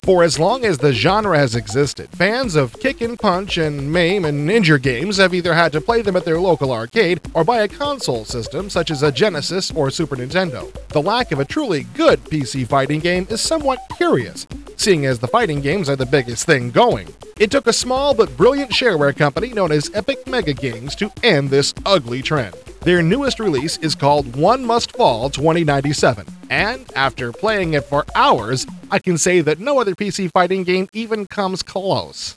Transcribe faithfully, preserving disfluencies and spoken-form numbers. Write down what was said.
For as long as the genre has existed, fans of kick and punch and maim and injure games have either had to play them at their local arcade or buy a console system such as a Genesis or Super Nintendo. The lack of a truly good P C fighting game is somewhat curious, seeing as the fighting games are the biggest thing going. It took a small but brilliant shareware company known as Epic Mega Games to end this ugly trend. Their newest release is called One Must Fall twenty ninety-seven, and after playing it for hours, I can say that no other P C fighting game even comes close.